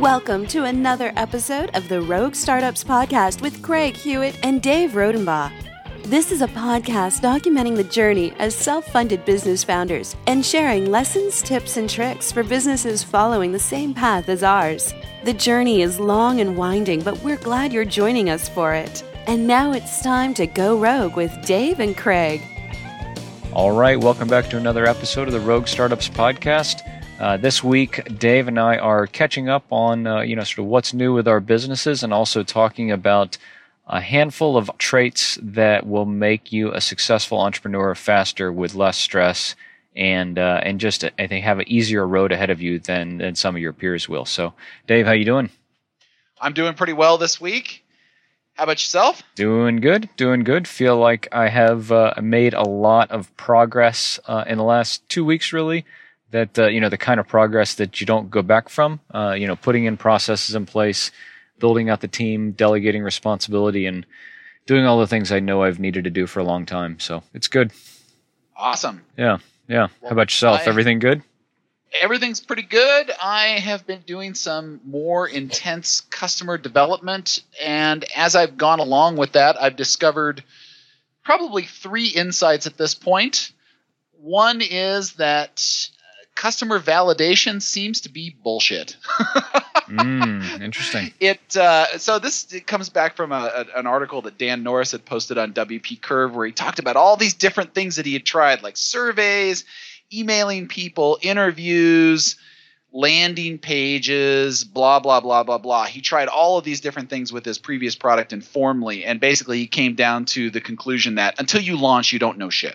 Welcome to another episode of the Rogue Startups Podcast with Craig Hewitt and Dave Rodenbaugh. This is a podcast documenting the journey as self-funded business founders and sharing lessons, tips, and tricks for businesses following the same path as ours. The journey is long and winding, but we're glad you're joining us for it. And now it's time to go rogue with Dave and Craig. All right, welcome back to another episode of the Rogue Startups Podcast. This week, Dave and I are catching up on, sort of what's new with our businesses and also talking about a handful of traits that will make you a successful entrepreneur faster with less stress and just, I think, have an easier road ahead of you than some of your peers will. So, Dave, how you doing? I'm doing pretty well this week. How about yourself? Doing good. Feel like I have made a lot of progress in the last 2 weeks, really. That, the kind of progress that you don't go back from, putting in processes in place, building out the team, delegating responsibility, and doing all the things I know I've needed to do for a long time. So it's good. Awesome. Yeah. How about yourself? Everything good? Everything's pretty good. I have been doing some more intense customer development, and as I've gone along with that, I've discovered probably 3 insights at this point. One is that customer validation seems to be bullshit. Interesting. It comes back from an article that Dan Norris had posted on WP Curve, where he talked about all these different things that he had tried, like surveys, emailing people, interviews, landing pages, blah, blah, blah, blah, blah. He tried all of these different things with his previous product Informly, and basically he came down to the conclusion that until you launch, you don't know shit.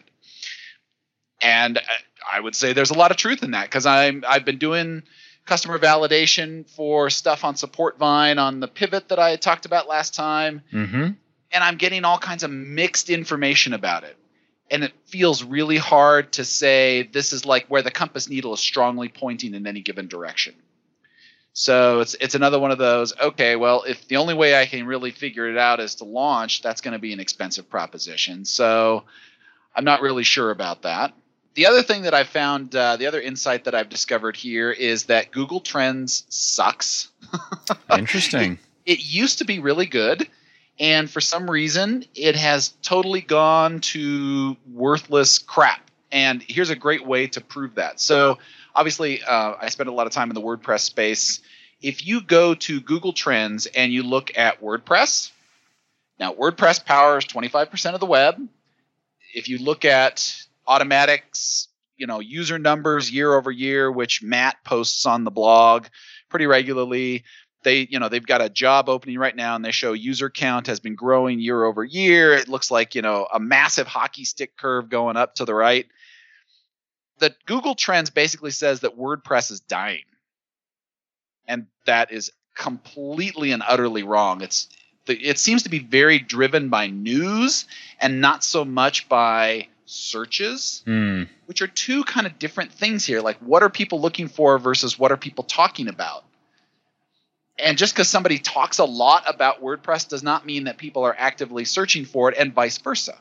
And I would say there's a lot of truth in that, because I've been doing customer validation for stuff on SupportVine on the pivot that I had talked about last time. Mm-hmm. And I'm getting all kinds of mixed information about it. And it feels really hard to say this is like where the compass needle is strongly pointing in any given direction. So it's another one of those, okay, well, if the only way I can really figure it out is to launch, that's going to be an expensive proposition. So I'm not really sure about that. The other thing that I found, the other insight that I've discovered here is that Google Trends sucks. Interesting. It used to be really good, and for some reason, it has totally gone to worthless crap. And here's a great way to prove that. So obviously, I spend a lot of time in the WordPress space. If you go to Google Trends and you look at WordPress, now WordPress powers 25% of the web. If you look at Automatic's, user numbers year over year, which Matt posts on the blog pretty regularly. They've got a job opening right now, and they show user count has been growing year over year. It looks like, a massive hockey stick curve going up to the right. The Google Trends basically says that WordPress is dying. And that is completely and utterly wrong. It seems to be very driven by news and not so much by searches, which are two kind of different things here. Like, what are people looking for versus what are people talking about? And just because somebody talks a lot about WordPress does not mean that people are actively searching for it, and vice versa.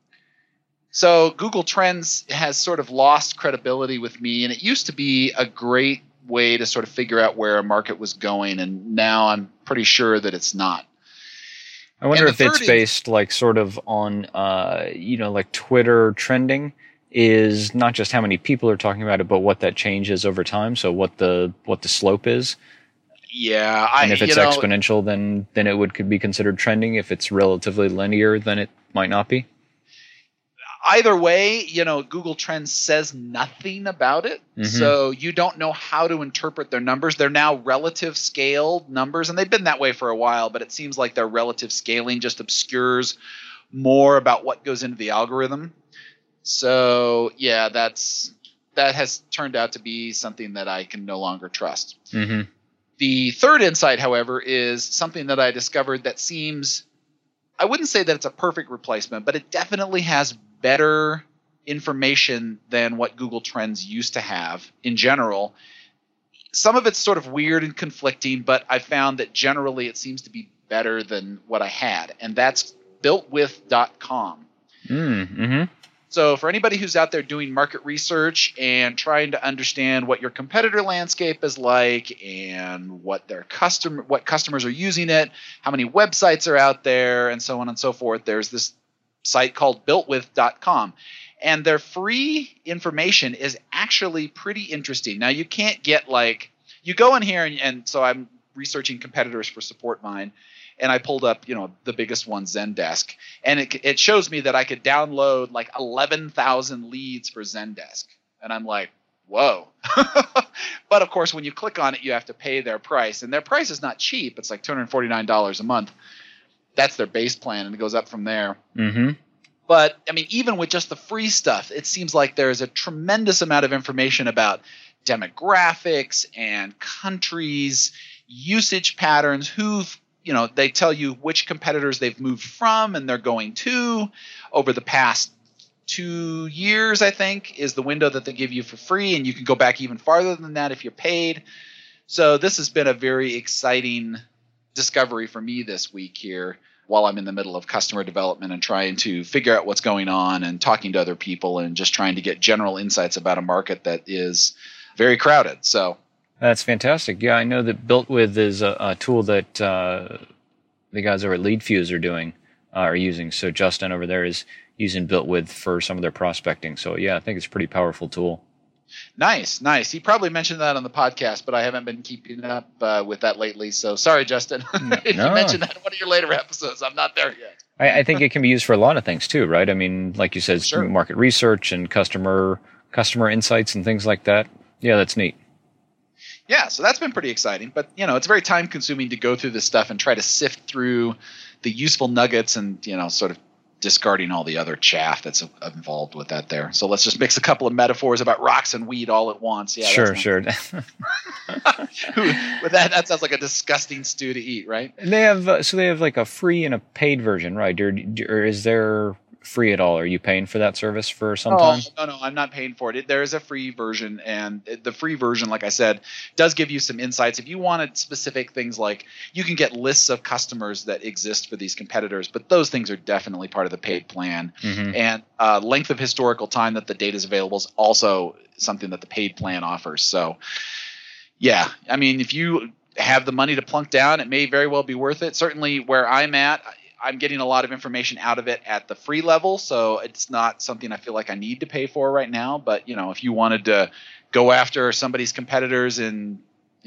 So Google Trends has sort of lost credibility with me, and it used to be a great way to sort of figure out where a market was going, and now I'm pretty sure that it's not. I wonder if it's based like sort of on, like Twitter trending is not just how many people are talking about it, but what that changes over time. So what the slope is. Yeah. And if it's exponential, then it could be considered trending. If it's relatively linear, then it might not be. Either way, Google Trends says nothing about it. Mm-hmm. So you don't know how to interpret their numbers. They're now relative scaled numbers, and they've been that way for a while, but it seems like their relative scaling just obscures more about what goes into the algorithm. So, yeah, that has turned out to be something that I can no longer trust. Mm-hmm. The third insight, however, is something that I discovered that seems – I wouldn't say that it's a perfect replacement, but it definitely has better information than what Google Trends used to have in general. Some of it's sort of weird and conflicting, but I found that generally it seems to be better than what I had, and that's builtwith.com. Mm-hmm. So for anybody who's out there doing market research and trying to understand what your competitor landscape is like and what customers are using it, how many websites are out there, and so on and so forth, there's this site called builtwith.com. And their free information is actually pretty interesting. Now, you can't get you go in here and so I'm researching competitors for SupportVine, and I pulled up, the biggest one, Zendesk, and it shows me that I could download 11,000 leads for Zendesk, and I'm like, whoa. But of course, when you click on it, you have to pay their price, and their price is not cheap. It's like $249 a month. That's their base plan, and it goes up from there. Mm-hmm. But I mean, even with just the free stuff, it seems like there's a tremendous amount of information about demographics and countries, usage patterns, they tell you which competitors they've moved from and they're going to over the past 2 years, I think, is the window that they give you for free. And you can go back even farther than that if you're paid. So this has been a very exciting discovery for me this week here while I'm in the middle of customer development and trying to figure out what's going on and talking to other people and just trying to get general insights about a market that is very crowded. So that's fantastic. Yeah, I know that BuiltWith is a tool that the guys over at LeadFuse are using. So Justin over there is using BuiltWith for some of their prospecting. So yeah, I think it's a pretty powerful tool. Nice. He probably mentioned that on the podcast, but I haven't been keeping up with that lately. So sorry, Justin. If you mentioned that in one of your later episodes, I'm not there yet. I think it can be used for a lot of things too, right? I mean, like you said, Sure. Market research and customer insights and things like that. Yeah, that's neat. Yeah, so that's been pretty exciting. But, it's very time consuming to go through this stuff and try to sift through the useful nuggets and, sort of discarding all the other chaff that's involved with that there. So let's just mix a couple of metaphors about rocks and weed all at once. Yeah, sure. With that sounds like a disgusting stew to eat, right? And they have like a free and a paid version, right? Or is there free at all? Are you paying for that service for some time? No, I'm not paying for it. There is a free version, and the free version, like I said, does give you some insights. If you wanted specific things, like you can get lists of customers that exist for these competitors, but those things are definitely part of the paid plan. Mm-hmm. And length of historical time that the data is available is also something that the paid plan offers. So, yeah, I mean, if you have the money to plunk down, it may very well be worth it. Certainly where I'm at, I'm getting a lot of information out of it at the free level, so it's not something I feel like I need to pay for right now. But, if you wanted to go after somebody's competitors and,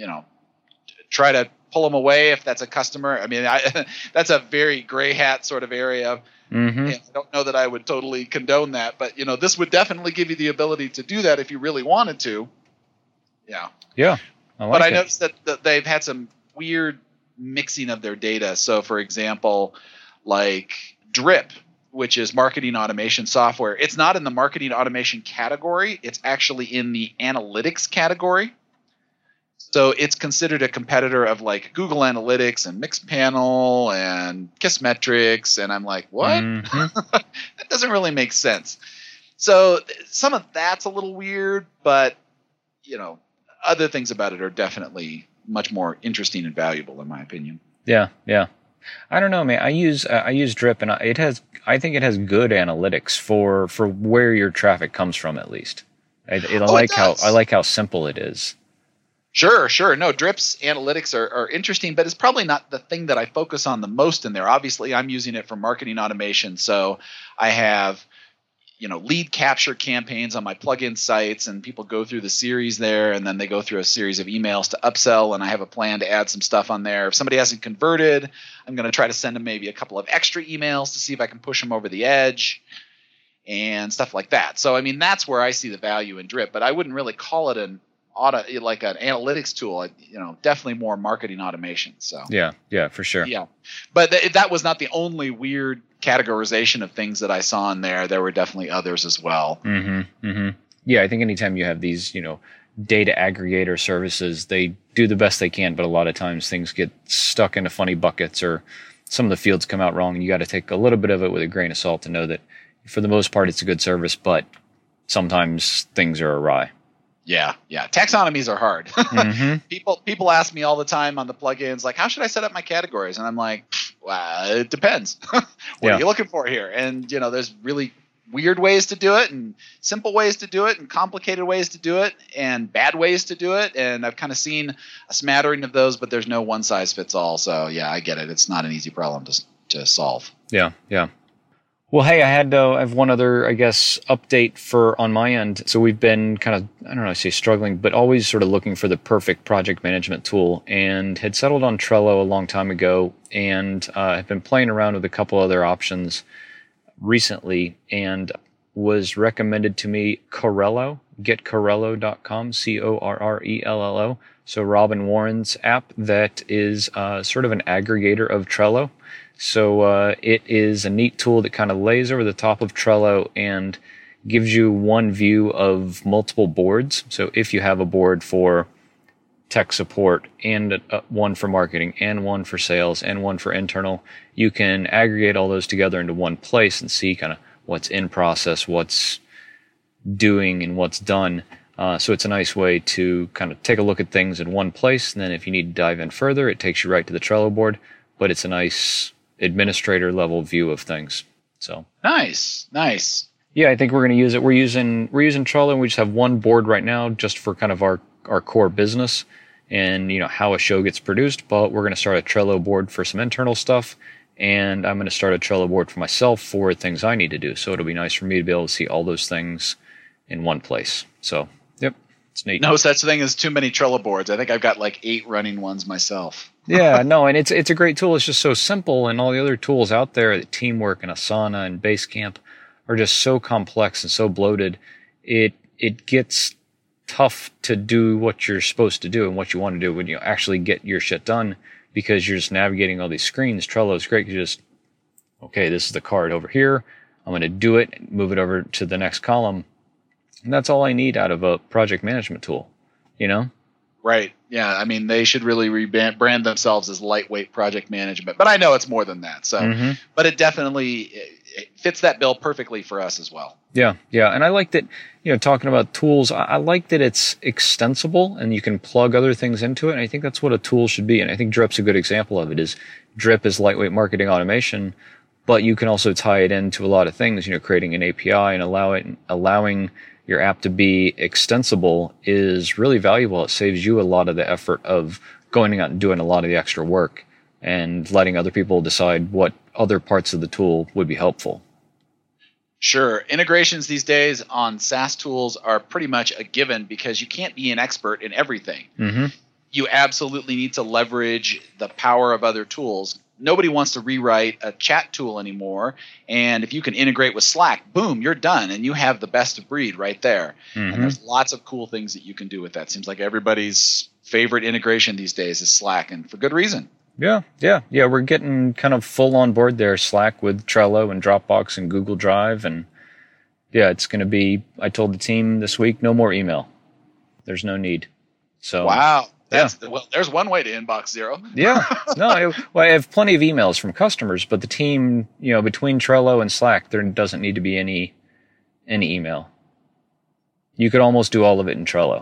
try to pull them away if that's a customer, I mean, that's a very gray hat sort of area. Mm-hmm. And I don't know that I would totally condone that, but, this would definitely give you the ability to do that if you really wanted to. Yeah. Yeah. I noticed that they've had some weird mixing of their data. So, for example, like Drip, which is marketing automation software, it's not in the marketing automation category. It's actually in the analytics category. So it's considered a competitor of like Google Analytics and Mixpanel and Kissmetrics. And I'm like, what? Mm-hmm. That doesn't really make sense. So some of that's a little weird, but, other things about it are definitely much more interesting and valuable, in my opinion. Yeah. I don't know, man. I use Drip, and I think it has good analytics for where your traffic comes from, at least. I like how simple it is. Sure. No, Drip's analytics are interesting, but it's probably not the thing that I focus on the most in there. Obviously, I'm using it for marketing automation, so I have lead capture campaigns on my plugin sites, and people go through the series there, and then they go through a series of emails to upsell, and I have a plan to add some stuff on there. If somebody hasn't converted, I'm going to try to send them maybe a couple of extra emails to see if I can push them over the edge and stuff like that. So, I mean, that's where I see the value in Drip, but I wouldn't really call it an analytics tool. Definitely more marketing automation. So yeah, for sure. Yeah, but that was not the only weird categorization of things that I saw in there. There were definitely others as well. Mm-hmm. Yeah, I think anytime you have these, data aggregator services, they do the best they can, but a lot of times things get stuck into funny buckets, or some of the fields come out wrong, and you got to take a little bit of it with a grain of salt to know that for the most part it's a good service, but sometimes things are awry. Yeah. Taxonomies are hard. Mm-hmm. People ask me all the time on the plugins, like, how should I set up my categories? And I'm like, well, it depends. What are you looking for here? And, there's really weird ways to do it and simple ways to do it and complicated ways to do it and bad ways to do it. And I've kind of seen a smattering of those, but there's no one size fits all. So yeah, I get it. It's not an easy problem to solve. Yeah. Well, hey, I have one other, I guess, update on my end. So we've been kind of, I don't know, I say struggling, but always sort of looking for the perfect project management tool, and had settled on Trello a long time ago, and have been playing around with a couple other options recently, and was recommended to me Corello, getcorello.com, Corrello. So Robin Warren's app that is sort of an aggregator of Trello. So it is a neat tool that kind of lays over the top of Trello and gives you one view of multiple boards. So if you have a board for tech support and one for marketing and one for sales and one for internal, you can aggregate all those together into one place and see kind of what's in process, what's doing, and what's done. So it's a nice way to kind of take a look at things in one place. And then if you need to dive in further, it takes you right to the Trello board, but it's a nice administrator level view of things. So nice. Yeah, I think we're going to use it. We're using Trello, and we just have one board right now just for kind of our core business and how a show gets produced. But we're going to start a Trello board for some internal stuff, and I'm going to start a Trello board for myself for things I need to do. So it'll be nice for me to be able to see all those things in one place. So yep, it's neat. No such thing as too many Trello boards. I think I've got like 8 running ones myself. Yeah, no, and it's a great tool. It's just so simple, and all the other tools out there, the Teamwork and Asana and Basecamp, are just so complex and so bloated. It gets tough to do what you're supposed to do and what you want to do when you actually get your shit done, because you're just navigating all these screens. Trello is great. You just, okay, this is the card over here. I'm going to do it, move it over to the next column. And that's all I need out of a project management tool, Right. Yeah. I mean, they should really rebrand themselves as lightweight project management, but I know it's more than that. So, but it definitely it fits that bill perfectly for us as well. Yeah. And I like that, talking about tools, I like that it's extensible and you can plug other things into it. And I think that's what a tool should be. And I think Drip's a good example of it. Drip is lightweight marketing automation, but you can also tie it into a lot of things, creating an API and allowing your app to be extensible is really valuable. It saves you a lot of the effort of going out and doing a lot of the extra work and letting other people decide what other parts of the tool would be helpful. Sure. Integrations these days on SaaS tools are pretty much a given because you can't be an expert in everything. You absolutely need to leverage the power of other tools. Nobody wants to rewrite a chat tool anymore. And if you can integrate with Slack, boom, you're done. And you have the best of breed right there. And there's lots of cool things that you can do with that. Seems like everybody's favorite integration these days is Slack, and for good reason. Yeah. We're getting kind of full on board there. Slack with Trello and Dropbox and Google Drive. And yeah, it's going to be, I told the team this week, no more email. There's no need. So wow. Well, there's one way to inbox zero. Yeah. No, I have plenty of emails from customers, but the team, between Trello and Slack, there doesn't need to be any email. You could almost do all of it in Trello.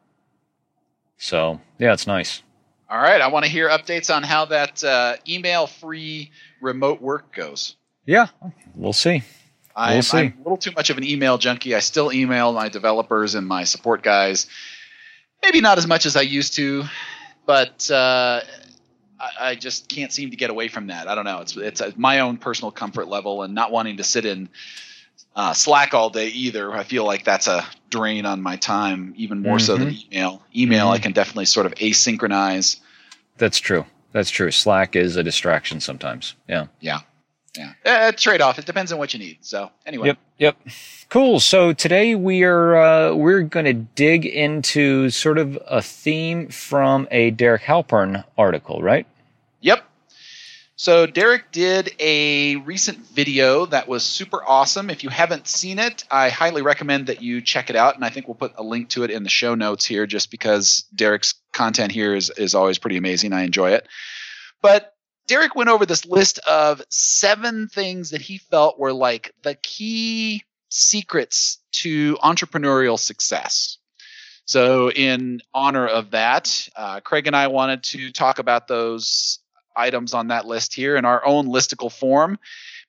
So, yeah, it's nice. All right. I want to hear updates on how that email-free remote work goes. Yeah, we'll see. I'm a little too much of an email junkie. I still email my developers and my support guys. Maybe not as much as I used to, but I just can't seem to get away from that. I don't know. It's my own personal comfort level, and not wanting to sit in Slack all day either. I feel like that's a drain on my time, even more so than email. Email I can definitely sort of asynchronize. That's true. Slack is a distraction sometimes. Yeah. Trade-off. It depends on what you need. So anyway. Yep. Cool. So today we're going to dig into sort of a theme from a Derek Halpern article, right? Yep. So Derek did a recent video that was super awesome. If you haven't seen it, I highly recommend that you check it out. And I think we'll put a link to it in the show notes here, just because Derek's content here is always pretty amazing. I enjoy it. But Derek went over this list of 7 things that he felt were like the key secrets to entrepreneurial success. So in honor of that, Craig and I wanted to talk about those items on that list here in our own listicle form.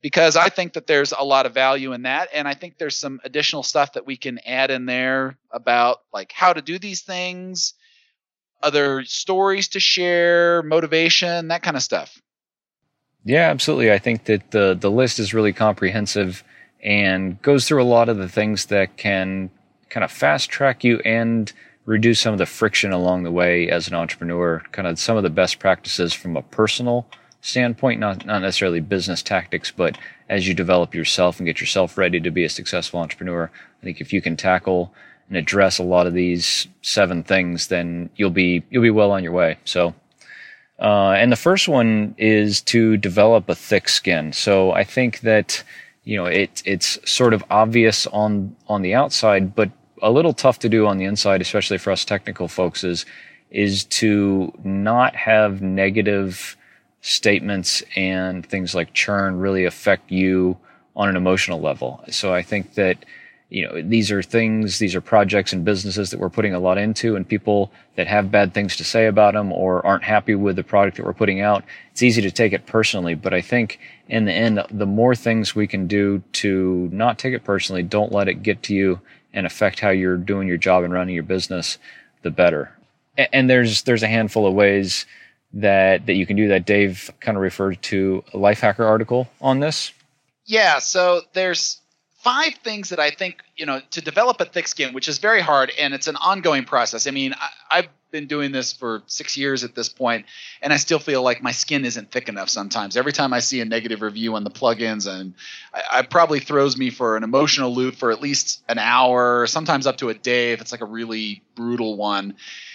because I think that there's a lot of value in that. And I think there's some additional stuff that we can add in there about like how to do these things, other stories to share, motivation, that kind of stuff. Yeah, absolutely. I think that the list is really comprehensive and goes through a lot of the things that can kind of fast track you and reduce some of the friction along the way as an entrepreneur, kind of some of the best practices from a personal standpoint, not necessarily business tactics, but as you develop yourself and get yourself ready to be a successful entrepreneur. I think if you can tackle and address a lot of these 7 things, then you'll be well on your way. So, and the first one is to develop a thick skin. So I think that, it's sort of obvious on the outside, but a little tough to do on the inside, especially for us technical folks, is to not have negative statements and things like churn really affect you on an emotional level. So I think that, these are projects and businesses that we're putting a lot into, and people that have bad things to say about them or aren't happy with the product that we're putting out, it's easy to take it personally. But I think in the end, the more things we can do to not take it personally, don't let it get to you and affect how you're doing your job and running your business, the better. And there's a handful of ways that you can do that. Dave kind of referred to a Lifehacker article on this. Yeah, so there's 5 things that I think, to develop a thick skin, which is very hard, and it's an ongoing process. I mean, I've been doing this for 6 years at this point, and I still feel like my skin isn't thick enough sometimes. Every time I see a negative review on the plugins, and it probably throws me for an emotional loop for at least an hour, sometimes up to a day if it's like a really brutal one.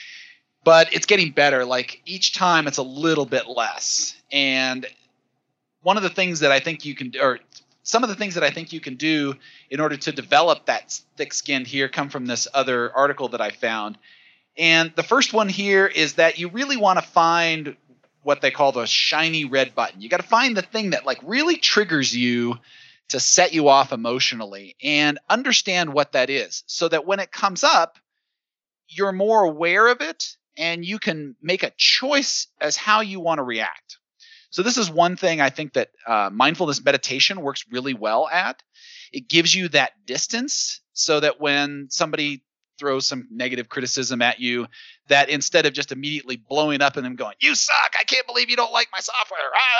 But it's getting better. Like each time it's a little bit less. And one of the things that I think you can, or some of the things that I think you can do in order to develop that thick skin here come from this other article that I found. And the first one here is that you really want to find what they call the shiny red button. You got to find the thing that like really triggers you to set you off emotionally and understand what that is so that when it comes up, you're more aware of it and you can make a choice as how you want to react. So this is one thing I think that mindfulness meditation works really well at. It gives you that distance so that when somebody throws some negative criticism at you, that instead of just immediately blowing up and them going, "You suck, I can't believe you don't like my software,"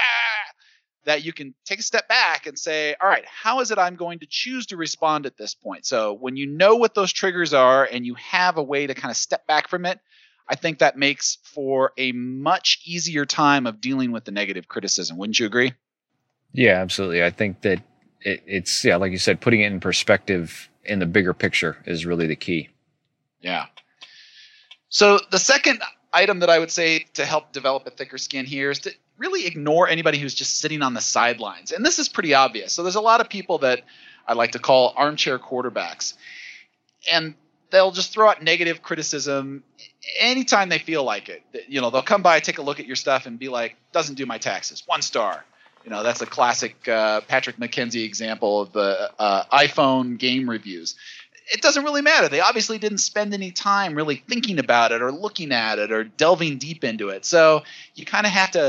that you can take a step back and say, all right, how is it I'm going to choose to respond at this point? So when you know what those triggers are and you have a way to kind of step back from it, I think that makes for a much easier time of dealing with the negative criticism. Wouldn't you agree? Yeah, absolutely. I think that it's like you said, putting it in perspective in the bigger picture is really the key. Yeah. So the second item that I would say to help develop a thicker skin here is to really ignore anybody who's just sitting on the sidelines. And this is pretty obvious. So there's a lot of people that I like to call armchair quarterbacks. And they'll just throw out negative criticism anytime they feel like it. They'll come by, take a look at your stuff and be like, "Doesn't do my taxes, 1 star." That's a classic Patrick McKenzie example of the iPhone game reviews. It doesn't really matter. They obviously didn't spend any time really thinking about it or looking at it or delving deep into it. So you kind of have to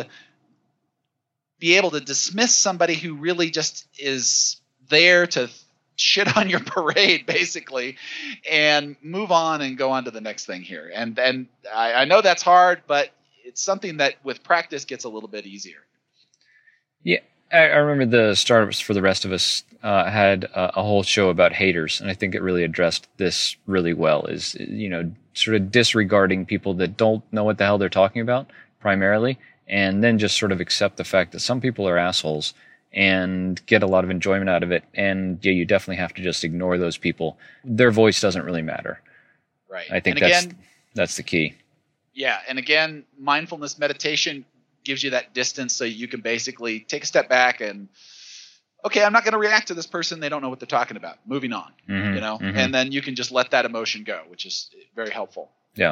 be able to dismiss somebody who really just is there to shit on your parade, basically, and move on and go on to the next thing here. And I know that's hard, but it's something that with practice gets a little bit easier. Yeah, I remember the Startups for the Rest of Us had a whole show about haters, and I think it really addressed this really well, is, sort of disregarding people that don't know what the hell they're talking about, primarily, and then just sort of accept the fact that some people are assholes and get a lot of enjoyment out of it. And yeah, you definitely have to just ignore those people. Their voice doesn't really matter. Right. I think that's the key. Yeah. And again, mindfulness meditation gives you that distance so you can basically take a step back and, okay, I'm not going to react to this person. They don't know what they're talking about. Moving on, and then you can just let that emotion go, which is very helpful. Yeah.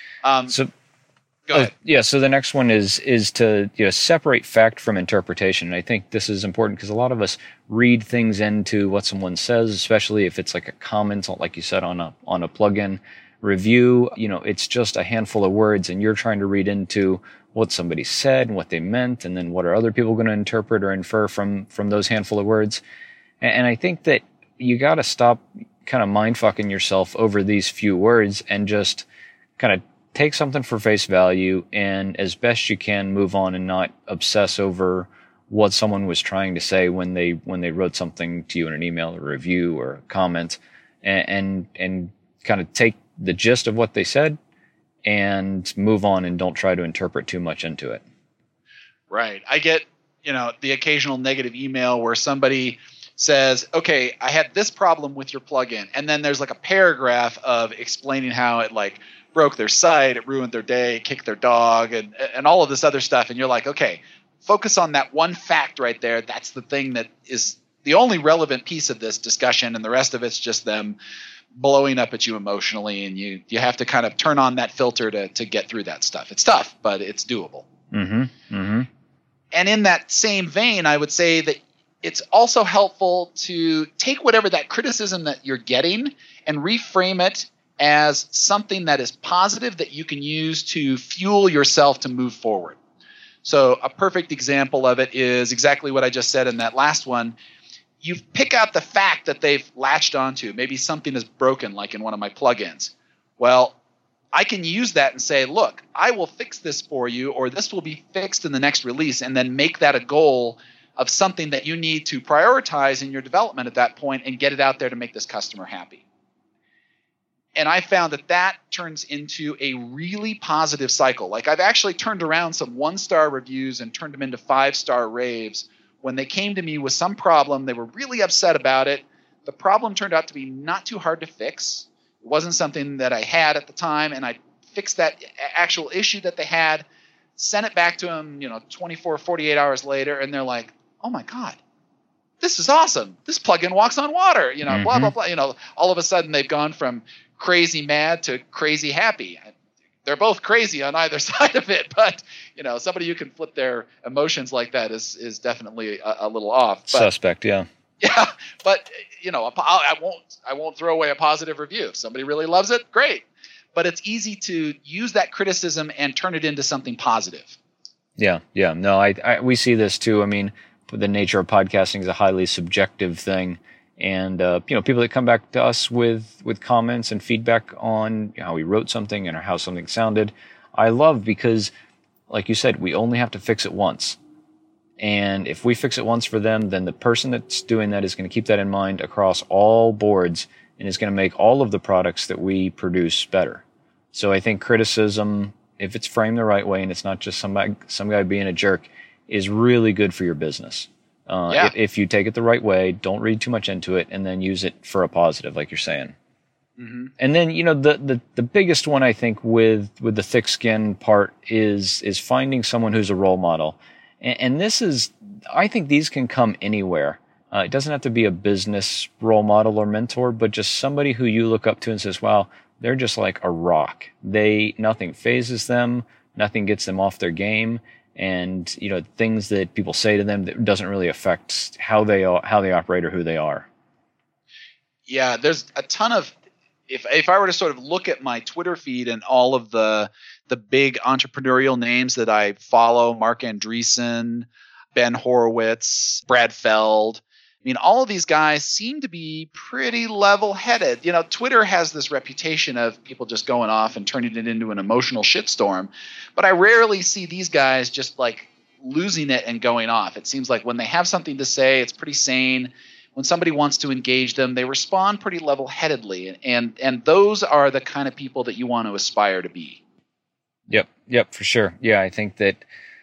Go ahead. Yeah. So the next one is to separate fact from interpretation. And I think this is important because a lot of us read things into what someone says, especially if it's like a comment, like you said, on a plugin. review, it's just a handful of words and you're trying to read into what somebody said and what they meant, and then what are other people going to interpret or infer from those handful of words. And I think that you got to stop kind of mind fucking yourself over these few words and just kind of take something for face value and as best you can move on and not obsess over what someone was trying to say when they wrote something to you in an email or review or a comment, and kind of take the gist of what they said and move on and don't try to interpret too much into it. Right. I get, the occasional negative email where somebody says, okay, I had this problem with your plugin. And then there's like a paragraph of explaining how it like broke their site, it ruined their day, kicked their dog, and all of this other stuff. And you're like, okay, focus on that one fact right there. That's the thing that is the only relevant piece of this discussion. And the rest of it's just them blowing up at you emotionally, and you have to kind of turn on that filter to get through that stuff. It's tough, but it's doable. Mm-hmm. Mm-hmm. And in that same vein, I would say that it's also helpful to take whatever that criticism that you're getting and reframe it as something that is positive that you can use to fuel yourself to move forward. So a perfect example of it is exactly what I just said in that last one. You pick out the fact that they've latched onto. Maybe something is broken, like in one of my plugins. Well, I can use that and say, look, I will fix this for you, or this will be fixed in the next release, and then make that a goal of something that you need to prioritize in your development at that point and get it out there to make this customer happy. And I found that turns into a really positive cycle. Like I've actually turned around some 1-star reviews and turned them into 5-star raves. When they came to me with some problem, they were really upset about it. The problem turned out to be not too hard to fix. It wasn't something that I had at the time, and I fixed that actual issue that they had, sent it back to them, 24, 48 hours later, and they're like, oh my God, this is awesome. This plugin walks on water, Mm-hmm. Blah, blah, blah. All of a sudden they've gone from crazy mad to crazy happy. They're both crazy on either side of it, but somebody who can flip their emotions like that is definitely a little off. But, suspect, yeah. Yeah, but I won't throw away a positive review. If somebody really loves it, great. But it's easy to use that criticism and turn it into something positive. Yeah. No, we see this too. I mean, the nature of podcasting is a highly subjective thing. And, people that come back to us with comments and feedback on how we wrote something and how something sounded, I love, because, like you said, we only have to fix it once. And if we fix it once for them, then the person that's doing that is going to keep that in mind across all boards and is going to make all of the products that we produce better. So I think criticism, if it's framed the right way and it's not just some guy being a jerk, is really good for your business. If you take it the right way, don't read too much into it, and then use it for a positive, like you're saying. Mm-hmm. And then, the biggest one, I think, with the thick skin part is finding someone who's a role model. And this is, I think these can come anywhere. It doesn't have to be a business role model or mentor, but just somebody who you look up to and says, wow, they're just like a rock. Nothing phases them. Nothing gets them off their game. And, things that people say to them that doesn't really affect how they operate or who they are. Yeah, there's a ton of, if I were to sort of look at my Twitter feed and all of the big entrepreneurial names that I follow, Mark Andreessen, Ben Horowitz, Brad Feld, I mean, all of these guys seem to be pretty level-headed. Twitter has this reputation of people just going off and turning it into an emotional shitstorm. But I rarely see these guys just like losing it and going off. It seems like when they have something to say, it's pretty sane. When somebody wants to engage them, they respond pretty level-headedly. And those are the kind of people that you want to aspire to be. Yep, for sure. Yeah, I think that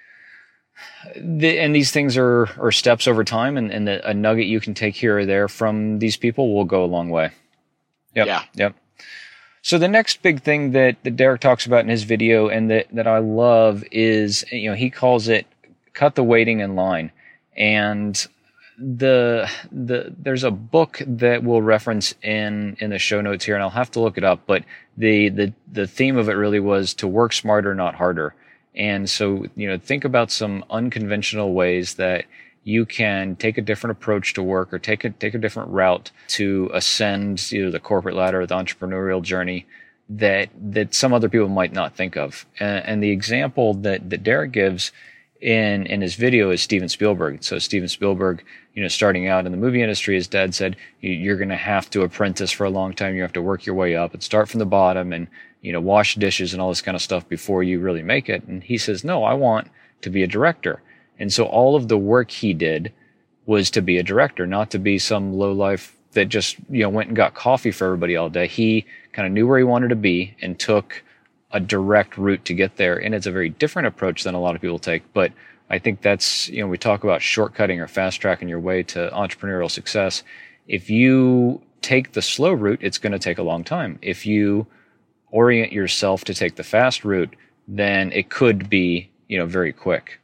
and these things are steps over time, and a nugget you can take here or there from these people will go a long way. Yep. So the next big thing that Derek talks about in his video and that I love is, he calls it cut the waiting in line. And there's a book that we'll reference in the show notes here, and I'll have to look it up, but the theme of it really was to work smarter, not harder. And so, think about some unconventional ways that you can take a different approach to work or take a different route to ascend either the corporate ladder or the entrepreneurial journey that some other people might not think of. And the example that Derek gives in his video is Steven Spielberg. So Steven Spielberg, starting out in the movie industry, his dad said, you're going to have to apprentice for a long time. You have to work your way up and start from the bottom and, wash dishes and all this kind of stuff before you really make it. And he says, no, I want to be a director. And so all of the work he did was to be a director, not to be some lowlife that just, went and got coffee for everybody all day. He kind of knew where he wanted to be and took a direct route to get there. And it's a very different approach than a lot of people take. But I think that's, we talk about shortcutting or fast tracking your way to entrepreneurial success. If you take the slow route, it's going to take a long time. If you orient yourself to take the fast route, then it could be, very quick.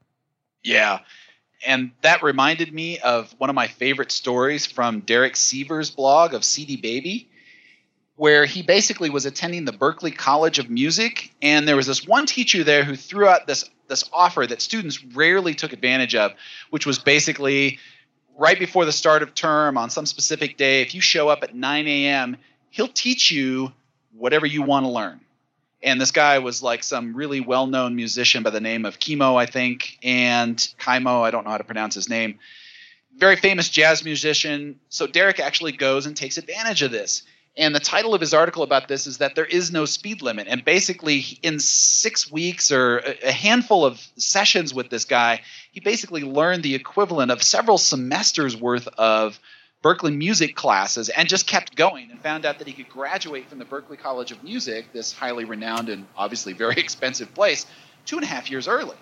Yeah. And that reminded me of one of my favorite stories from Derek Siever's blog of CD Baby, where he basically was attending the Berklee College of Music. And there was this one teacher there who threw out this offer that students rarely took advantage of, which was basically right before the start of term on some specific day, if you show up at 9 a.m., he'll teach you whatever you want to learn. And this guy was like some really well-known musician by the name of Kimo, I think, and Kaimo, I don't know how to pronounce his name. Very famous jazz musician. So Derek actually goes and takes advantage of this. And the title of his article about this is that there is no speed limit. And basically, in 6 weeks or a handful of sessions with this guy, he basically learned the equivalent of several semesters worth of Berklee music classes and just kept going and found out that he could graduate from the Berklee College of Music, this highly renowned and obviously very expensive place, 2.5 years early.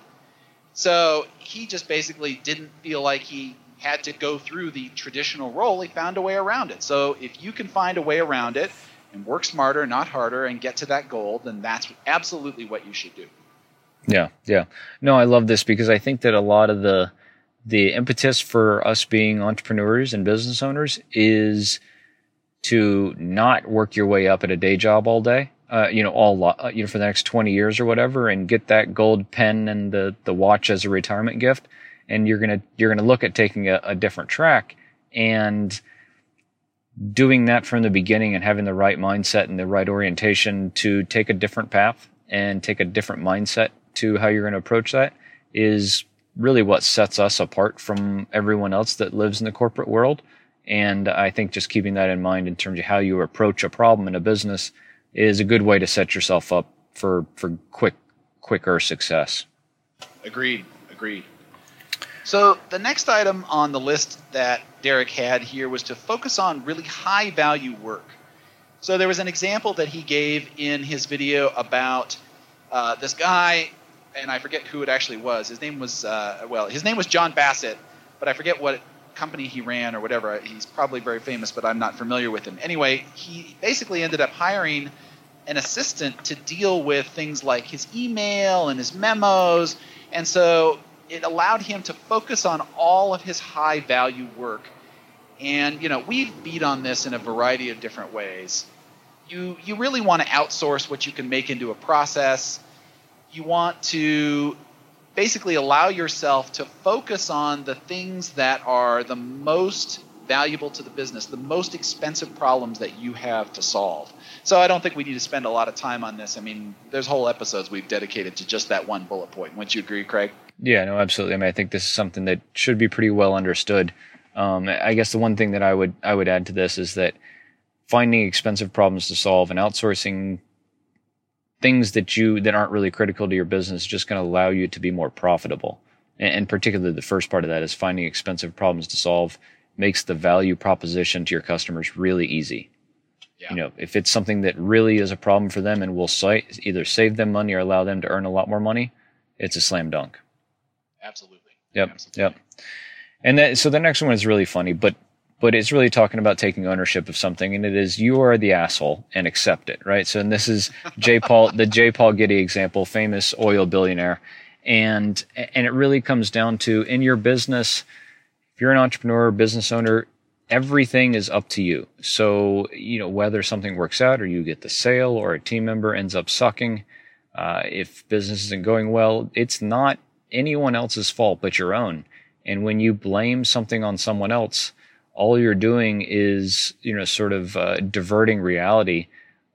So he just basically didn't feel like he had to go through the traditional role. He found a way around it. So if you can find a way around it and work smarter, not harder, and get to that goal, then that's absolutely what you should do. Yeah. No, I love this because I think that a lot of the impetus for us being entrepreneurs and business owners is to not work your way up at a day job all day, for the next 20 years or whatever, and get that gold pen and the watch as a retirement gift. And you're gonna look at taking a different track and doing that from the beginning and having the right mindset and the right orientation to take a different path and take a different mindset to how you're going to approach that is really what sets us apart from everyone else that lives in the corporate world. And I think just keeping that in mind in terms of how you approach a problem in a business is a good way to set yourself up for quicker success. Agreed. So the next item on the list that Derek had here was to focus on really high value work. So there was an example that he gave in his video about this guy, and I forget who it actually was. His name was John Bassett, but I forget what company he ran or whatever. He's probably very famous, but I'm not familiar with him. Anyway, he basically ended up hiring an assistant to deal with things like his email and his memos, and so it allowed him to focus on all of his high value work. And we've beat on this in a variety of different ways. You really want to outsource what you can make into a process. You want to basically allow yourself to focus on the things that are the most valuable to the business, the most expensive problems that you have to solve. So I don't think we need to spend a lot of time on this. I mean, there's whole episodes we've dedicated to just that one bullet point. Wouldn't you agree, Craig? Yeah, no, absolutely. I mean, I think this is something that should be pretty well understood. I guess the one thing that I would add to this is that finding expensive problems to solve and outsourcing things that aren't really critical to your business is just going to allow you to be more profitable. And particularly the first part of that is finding expensive problems to solve makes the value proposition to your customers really easy. Yeah. If it's something that really is a problem for them and will either save them money or allow them to earn a lot more money, it's a slam dunk. Absolutely. Yep. And so the next one is really funny, but it's really talking about taking ownership of something, and it is you are the asshole and accept it, right? So, and this is the J. Paul Getty example, famous oil billionaire, and it really comes down to in your business, if you're an entrepreneur or business owner, everything is up to you. So, whether something works out or you get the sale or a team member ends up sucking, if business isn't going well, it's not anyone else's fault but your own. And when you blame something on someone else, all you're doing is, diverting reality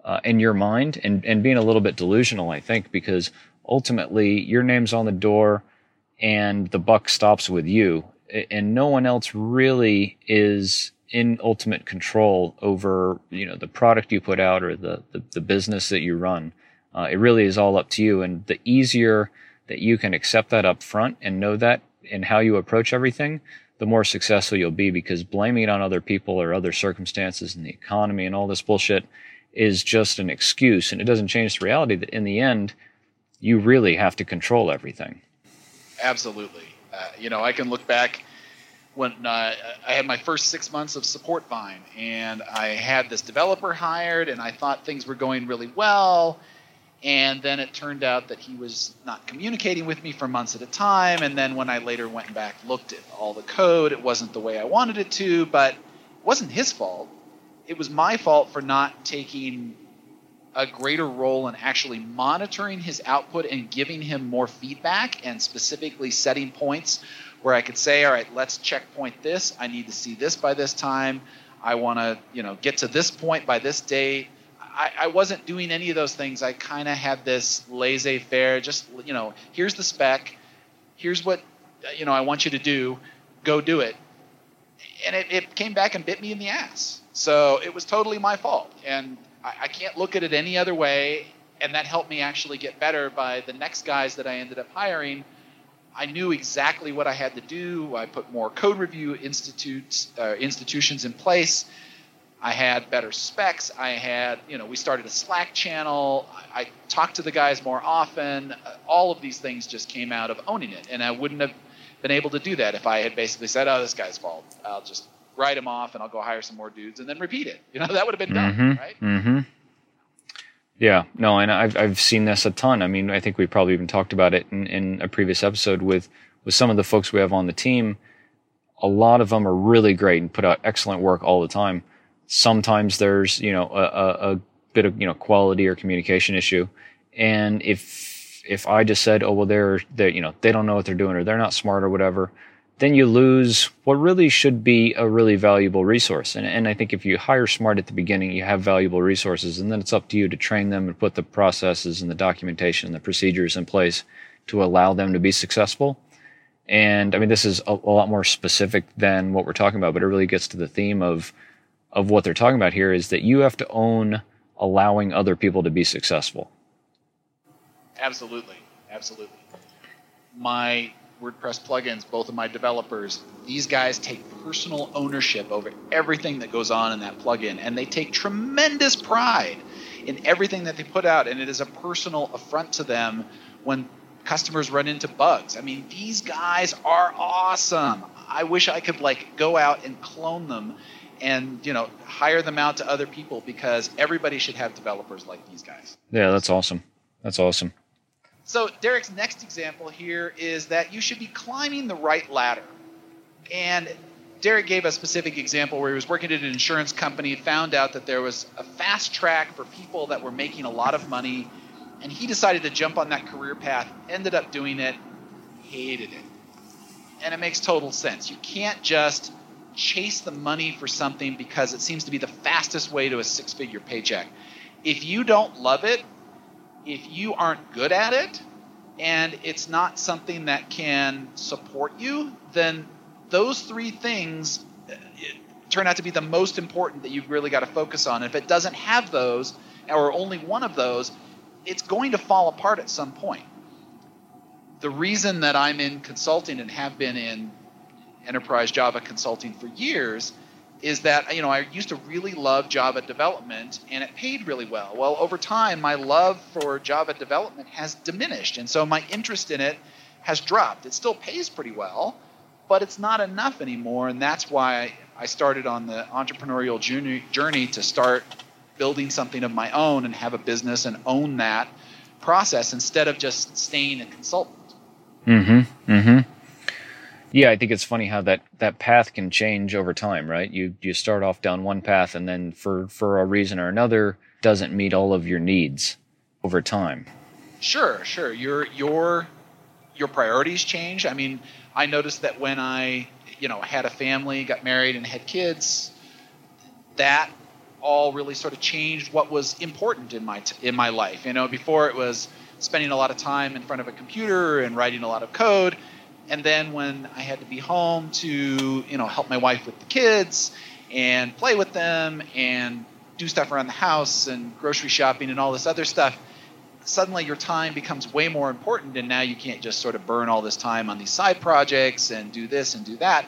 in your mind and being a little bit delusional, I think, because ultimately your name's on the door and the buck stops with you, and no one else really is in ultimate control over, the product you put out or the business that you run. It really is all up to you. And the easier that you can accept that up front and know that in how you approach everything, the more successful you'll be, because blaming it on other people or other circumstances and the economy and all this bullshit is just an excuse. And it doesn't change the reality that in the end, you really have to control everything. Absolutely. I can look back when I had my first 6 months of Support Vine, and I had this developer hired, and I thought things were going really well. And then it turned out that he was not communicating with me for months at a time. And then when I later went back, looked at all the code, it wasn't the way I wanted it to, but it wasn't his fault. It was my fault for not taking a greater role in actually monitoring his output and giving him more feedback, and specifically setting points where I could say, all right, let's checkpoint this. I need to see this by this time. I want to, get to this point by this date. I wasn't doing any of those things. I kind of had this laissez-faire, just, here's the spec. Here's what, I want you to do. Go do it. And it came back and bit me in the ass. So it was totally my fault. And I can't look at it any other way. And that helped me actually get better by the next guys that I ended up hiring. I knew exactly what I had to do. I put more code review institutions in place. I had better specs. I had, we started a Slack channel. I talked to the guys more often. All of these things just came out of owning it. And I wouldn't have been able to do that if I had basically said, oh, this guy's fault. I'll just write him off and I'll go hire some more dudes and then repeat it. That would have been done, right? Mm-hmm. Yeah, no, and I've seen this a ton. I mean, I think we probably even talked about it in a previous episode with some of the folks we have on the team. A lot of them are really great and put out excellent work all the time. Sometimes there's, a bit of, quality or communication issue. And if I just said, oh, well, they're they don't know what they're doing or they're not smart or whatever, then you lose what really should be a really valuable resource. And I think if you hire smart at the beginning, you have valuable resources, and then it's up to you to train them and put the processes and the documentation and the procedures in place to allow them to be successful. And I mean, this is a lot more specific than what we're talking about, but it really gets to the theme of what they're talking about here, is that you have to own allowing other people to be successful. Absolutely. My WordPress plugins, both of my developers, these guys take personal ownership over everything that goes on in that plugin, and they take tremendous pride in everything that they put out, and it is a personal affront to them when customers run into bugs. I mean, these guys are awesome. I wish I could go out and clone them and hire them out to other people, because everybody should have developers like these guys. Yeah, that's awesome. So Derek's next example here is that you should be climbing the right ladder. And Derek gave a specific example where he was working at an insurance company, found out that there was a fast track for people that were making a lot of money, and he decided to jump on that career path, ended up doing it, hated it. And it makes total sense. You can't just chase the money for something because it seems to be the fastest way to a six-figure paycheck. If you don't love it, if you aren't good at it, and it's not something that can support you, then those three things turn out to be the most important that you've really got to focus on. If it doesn't have those, or only one of those, it's going to fall apart at some point. The reason that I'm in consulting and have been in enterprise Java consulting for years is that, I used to really love Java development, and it paid really well. Well, over time, my love for Java development has diminished, and so my interest in it has dropped. It still pays pretty well, but it's not enough anymore, and that's why I started on the entrepreneurial journey to start building something of my own and have a business and own that process instead of just staying a consultant. Yeah, I think it's funny how that path can change over time, right? You start off down one path, and then for a reason or another doesn't meet all of your needs over time. Sure. Your priorities change. I mean, I noticed that when I, had a family, got married, and had kids, that all really sort of changed what was important in my life. Before it was spending a lot of time in front of a computer and writing a lot of code. And then when I had to be home to, help my wife with the kids and play with them and do stuff around the house and grocery shopping and all this other stuff, suddenly your time becomes way more important, and now you can't just sort of burn all this time on these side projects and do this and do that.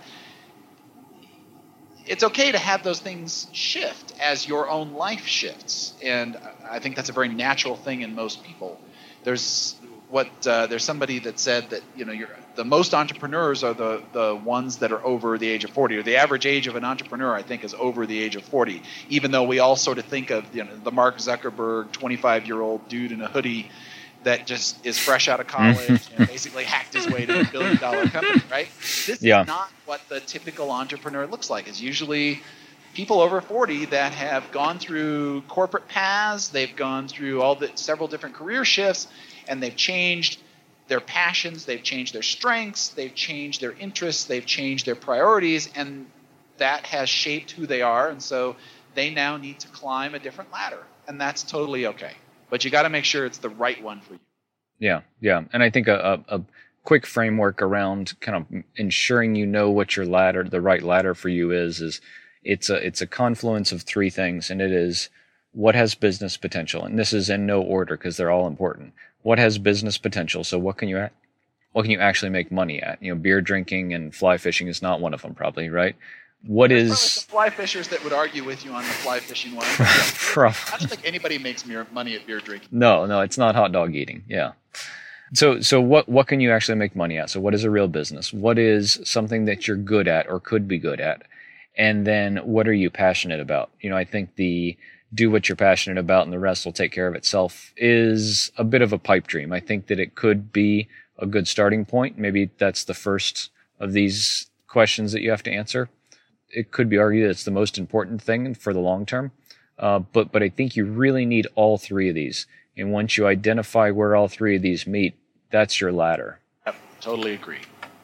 It's okay to have those things shift as your own life shifts, and I think that's a very natural thing in most people. There's somebody that said that the most entrepreneurs are the ones that are over the age of 40, or the average age of an entrepreneur, I think, is over the age of 40. Even though we all sort of think of the Mark Zuckerberg 25-year-old dude in a hoodie that just is fresh out of college and basically hacked his way to a $1 billion company, right? This is not what the typical entrepreneur looks like. It's usually people over 40 that have gone through corporate paths, they've gone through several different career shifts, and they've changed their passions, they've changed their strengths, they've changed their interests, they've changed their priorities, and that has shaped who they are, and so they now need to climb a different ladder, and that's totally okay. But you got to make sure it's the right one for you. Yeah. And I think a quick framework around kind of ensuring what the right ladder for you is it's a confluence of three things, and it is what has business potential, and this is in no order because they're all important. What has business potential? So what can you actually make money at? Beer drinking and fly fishing is not one of them, probably, right? There's probably some fly fishers that would argue with you on the fly fishing one. I don't think anybody makes money at beer drinking. No, it's not hot dog eating. Yeah. So what can you actually make money at? So what is a real business? What is something that you're good at or could be good at? And then what are you passionate about? I think the do what you're passionate about and the rest will take care of itself is a bit of a pipe dream. I think that it could be a good starting point. Maybe that's the first of these questions that you have to answer. It could be argued that it's the most important thing for the long term. But I think you really need all three of these. And once you identify where all three of these meet, that's your ladder. Yep, totally agree.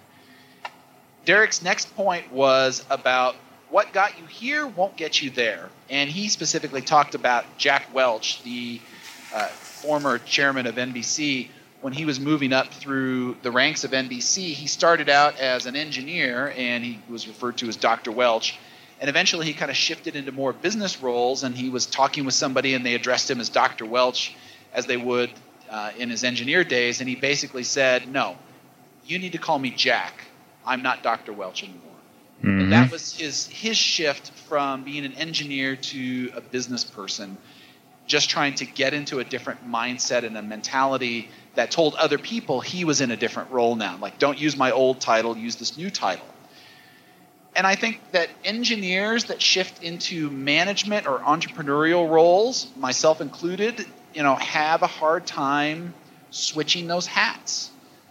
Derek's next point was about what got you here won't get you there. And he specifically talked about Jack Welch, the former chairman of NBC. When he was moving up through the ranks of NBC, he started out as an engineer, and he was referred to as Dr. Welch. And eventually he kind of shifted into more business roles, and he was talking with somebody, and they addressed him as Dr. Welch, as they would in his engineer days. And he basically said, no, you need to call me Jack. I'm not Dr. Welch anymore. Mm-hmm. And that was his shift from being an engineer to a business person, just trying to get into a different mindset and a mentality that told other people he was in a different role now. Like, don't use my old title, use this new title. And I think that engineers that shift into management or entrepreneurial roles, myself included, have a hard time switching those hats.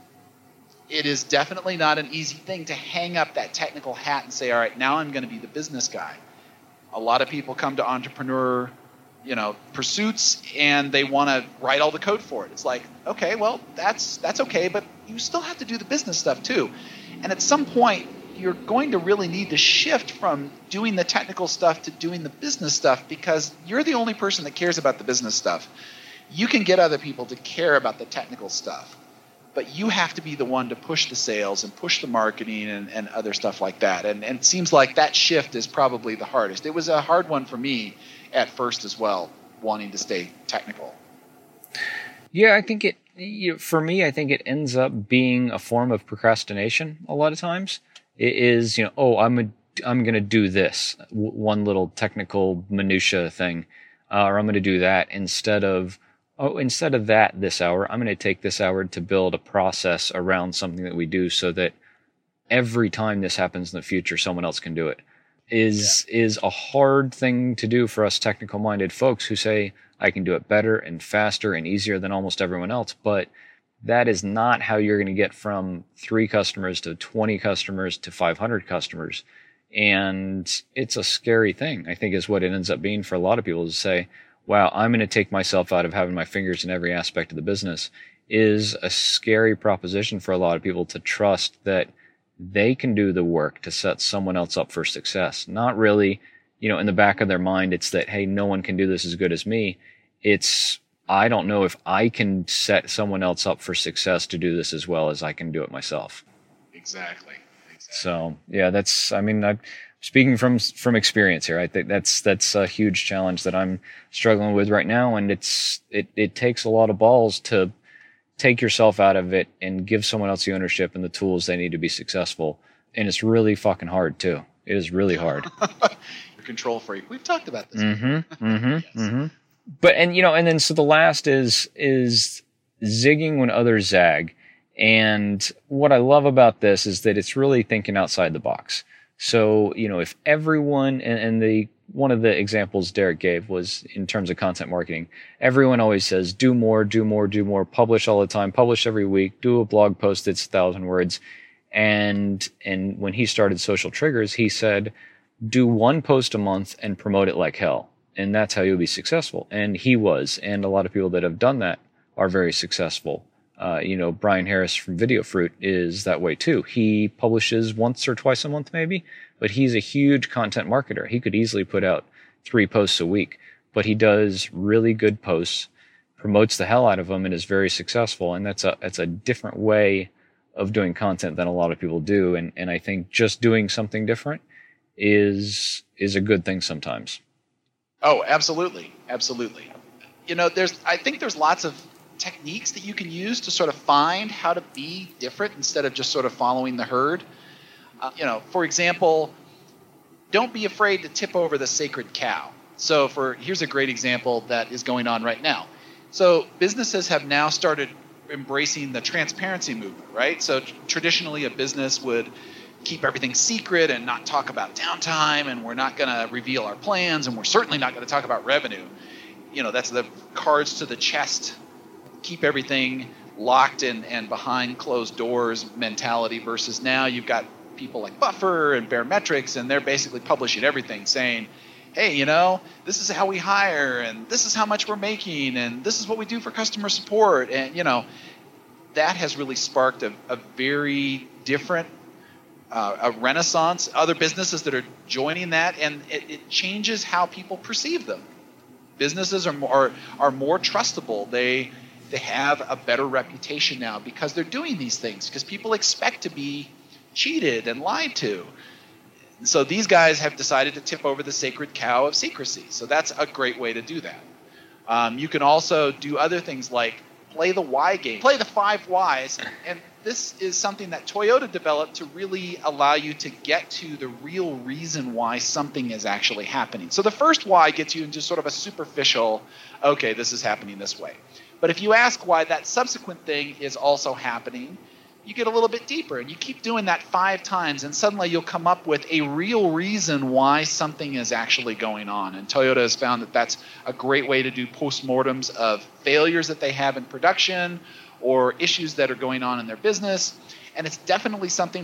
It is definitely not an easy thing to hang up that technical hat and say, all right, now I'm going to be the business guy. A lot of people come to entrepreneur pursuits, and they want to write all the code for it. It's like, okay, well, that's okay, but you still have to do the business stuff too. And at some point, you're going to really need to shift from doing the technical stuff to doing the business stuff, because you're the only person that cares about the business stuff. You can get other people to care about the technical stuff, but you have to be the one to push the sales and push the marketing and other stuff like that. And it seems like that shift is probably the hardest. It was a hard one for me at first as well, wanting to stay technical. Yeah, I think for me, I think it ends up being a form of procrastination a lot of times. It is, I'm going to do this one little technical minutia thing, or I'm going to do that instead of that this hour, I'm going to take this hour to build a process around something that we do so that every time this happens in the future, someone else can do it. Is a hard thing to do for us technical-minded folks who say, I can do it better and faster and easier than almost everyone else. But that is not how you're going to get from 3 customers to 20 customers to 500 customers. And it's a scary thing, I think, is what it ends up being for a lot of people, to say, wow, I'm going to take myself out of having my fingers in every aspect of the business, is a scary proposition for a lot of people to trust that they can do the work to set someone else up for success. Not really in the back of their mind, it's that, hey, no one can do this as good as me. I don't know if I can set someone else up for success to do this as well as I can do it myself. Exactly. So yeah, I'm speaking from experience here. I think that's a huge challenge that I'm struggling with right now. And it takes a lot of balls to take yourself out of it and give someone else the ownership and the tools they need to be successful. And it's really fucking hard too. It is really hard. You're control freak. We've talked about this. Yes. But, and then so the last is zigging when others zag. And what I love about this is that it's really thinking outside the box. So, if everyone, and one of the examples Derek gave was in terms of content marketing, everyone always says, do more, publish all the time, publish every week, do a blog post that's 1,000 words. And when he started Social Triggers, he said, do one post a month and promote it like hell. And that's how you'll be successful. And he was. And a lot of people that have done that are very successful. Brian Harris from Video Fruit is that way too. He publishes once or twice a month maybe, but he's a huge content marketer. He could easily put out 3 posts a week, but he does really good posts, promotes the hell out of them, and is very successful. And that's a different way of doing content than a lot of people do. And I think just doing something different is a good thing sometimes. Oh, absolutely. Absolutely. I think there's lots of techniques that you can use to sort of find how to be different instead of just sort of following the herd. For example, don't be afraid to tip over the sacred cow. So here's a great example that is going on right now. So businesses have now started embracing the transparency movement, right? So traditionally a business would keep everything secret and not talk about downtime, and we're not going to reveal our plans, and we're certainly not going to talk about revenue. That's the cards to the chest, keep everything locked and behind closed doors mentality, versus now you've got people like Buffer and Baremetrics, and they're basically publishing everything saying, hey, this is how we hire, and this is how much we're making, and this is what we do for customer support. And, that has really sparked a very different a renaissance, other businesses that are joining that, and it changes how people perceive them. Businesses are more trustable. They have a better reputation now because they're doing these things, because people expect to be cheated and lied to. So these guys have decided to tip over the sacred cow of secrecy. So that's a great way to do that. You can also do other things like play the why game, play the 5 whys, and this is something that Toyota developed to really allow you to get to the real reason why something is actually happening. So the first why gets you into sort of a superficial, okay, this is happening this way. But if you ask why that subsequent thing is also happening, you get a little bit deeper, and you keep doing that 5 times, and suddenly you'll come up with a real reason why something is actually going on. And Toyota has found that that's a great way to do postmortems of failures that they have in production or issues that are going on in their business. And it's definitely something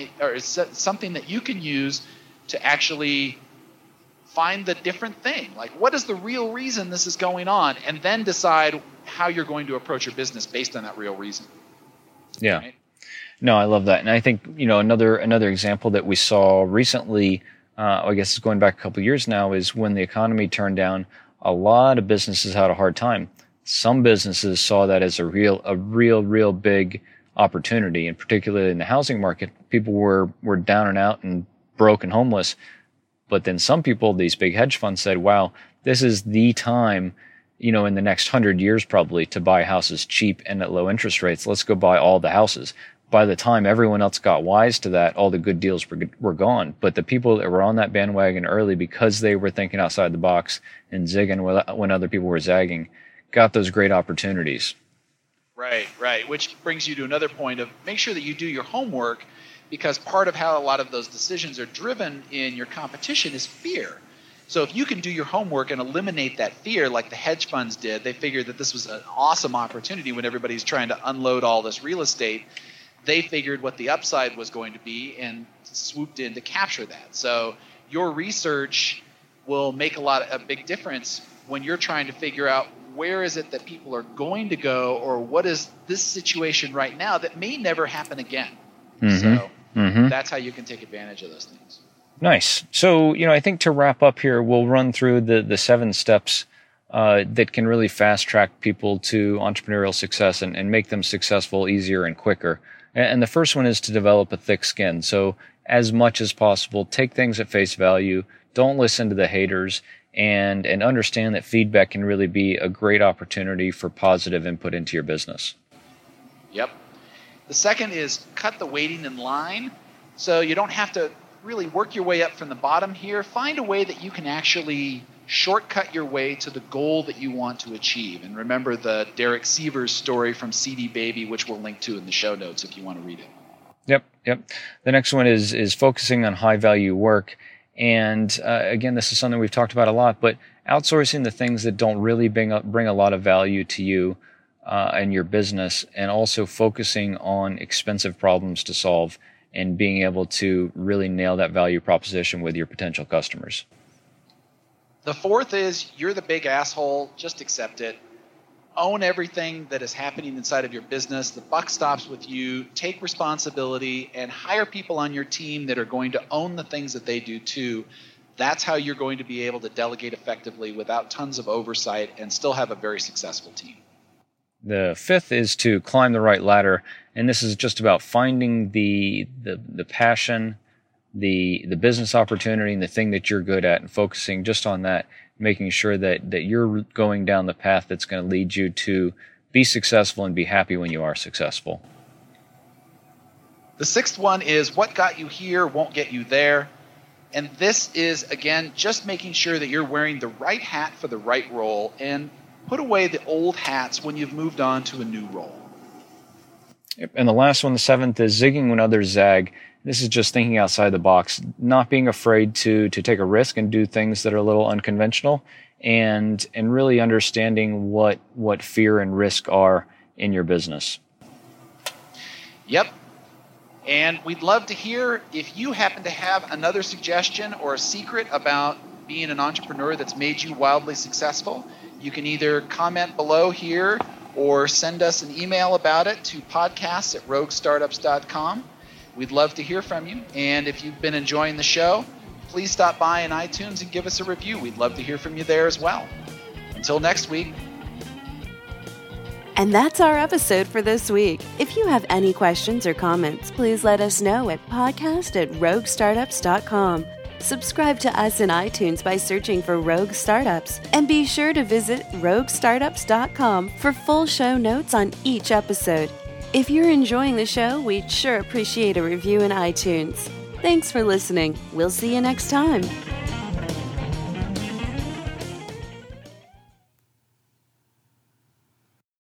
that you can use to actually find the different thing. Like, what is the real reason this is going on? And then decide how you're going to approach your business based on that real reason. Yeah. Right? No, I love that. And I think, another example that we saw recently, I guess it's going back a couple of years now, is when the economy turned down, a lot of businesses had a hard time. Some businesses saw that as a real big opportunity, and particularly in the housing market, people were down and out and broke and homeless. But then some people, these big hedge funds, said, wow, this is the time, in the next 100 years probably, to buy houses cheap and at low interest rates. Let's go buy all the houses. By the time everyone else got wise to that, all the good deals were gone. But the people that were on that bandwagon early, because they were thinking outside the box and zigging when other people were zagging, got those great opportunities. Right. Which brings you to another point of make sure that you do your homework, because part of how a lot of those decisions are driven in your competition is fear. So if you can do your homework and eliminate that fear like the hedge funds did, they figured that this was an awesome opportunity when everybody's trying to unload all this real estate. They figured what the upside was going to be and swooped in to capture that. So your research will make a big difference when you're trying to figure out where is it that people are going to go, or what is this situation right now that may never happen again. So that's how you can take advantage of those things. Nice. So, I think to wrap up here, we'll run through the 7 steps that can really fast track people to entrepreneurial success and make them successful easier and quicker. And the first one is to develop a thick skin. So as much as possible, take things at face value. Don't listen to the haters, and understand that feedback can really be a great opportunity for positive input into your business. Yep. The second is cut the waiting in line. So you don't have to really work your way up from the bottom here. Find a way that you can actually shortcut your way to the goal that you want to achieve. And remember the Derek Sievers story from CD Baby, which we'll link to in the show notes if you want to read it. Yep. The next one is focusing on high value work. And again, this is something we've talked about a lot, but outsourcing the things that don't really bring a lot of value to you and your business, and also focusing on expensive problems to solve and being able to really nail that value proposition with your potential customers. The fourth is you're the big asshole. Just accept it. Own everything that is happening inside of your business. The buck stops with you. Take responsibility and hire people on your team that are going to own the things that they do too. That's how you're going to be able to delegate effectively without tons of oversight and still have a very successful team. The fifth is to climb the right ladder, and this is just about finding the passion, the business opportunity, and the thing that you're good at, and focusing just on that, making sure that you're going down the path that's going to lead you to be successful and be happy when you are successful. The sixth one is what got you here won't get you there. And this is, again, just making sure that you're wearing the right hat for the right role, and put away the old hats when you've moved on to a new role. And the last one, the seventh, is zigging when others zag. This is just thinking outside the box, not being afraid to take a risk and do things that are a little unconventional, and really understanding what fear and risk are in your business. Yep. And we'd love to hear if you happen to have another suggestion or a secret about being an entrepreneur that's made you wildly successful. You can either comment below here or send us an email about it to podcasts@roguestartups.com. We'd love to hear from you. And if you've been enjoying the show, please stop by in iTunes and give us a review. We'd love to hear from you there as well. Until next week. And that's our episode for this week. If you have any questions or comments, please let us know at podcast@roguestartups.com. Subscribe to us in iTunes by searching for Rogue Startups, and be sure to visit roguestartups.com for full show notes on each episode. If you're enjoying the show, we'd sure appreciate a review in iTunes. Thanks for listening. We'll see you next time.